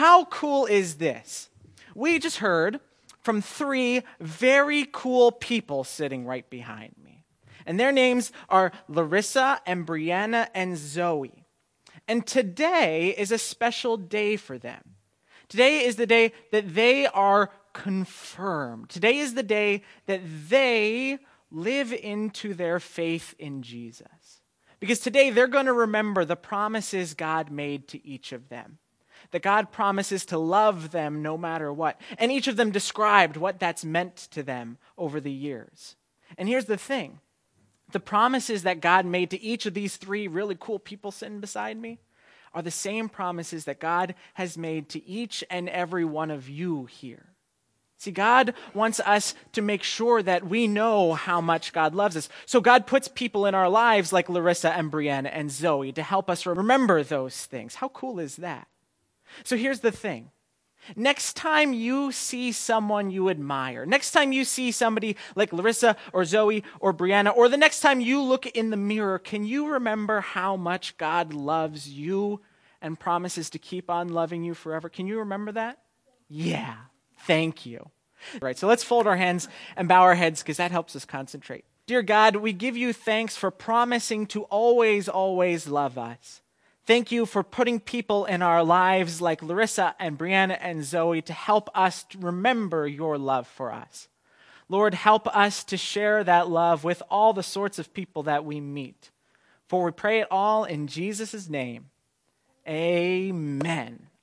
how cool is this? We just heard from three very cool people sitting right behind me. And their names are Larissa and Brianna and Zoe. And today is a special day for them. Today is the day that they are confirmed. Today is the day that they live into their faith in Jesus. Because today they're going to remember the promises God made to each of them. That God promises to love them no matter what. And each of them described what that's meant to them over the years. And here's the thing. The promises that God made to each of these three really cool people sitting beside me are the same promises that God has made to each and every one of you here. See, God wants us to make sure that we know how much God loves us. So God puts people in our lives like Larissa and Brianna and Zoe to help us remember those things. How cool is that? So here's the thing. Next time you see someone you admire, next time you see somebody like Larissa or Zoe or Brianna, or the next time you look in the mirror, can you remember how much God loves you and promises to keep on loving you forever? Can you remember that? Yeah. Thank you. All right, so let's fold our hands and bow our heads because that helps us concentrate. Dear God, we give you thanks for promising to always, always love us. Thank you for putting people in our lives like Larissa and Brianna and Zoe to help us to remember your love for us. Lord, help us to share that love with all the sorts of people that we meet. For we pray it all in Jesus' name. Amen.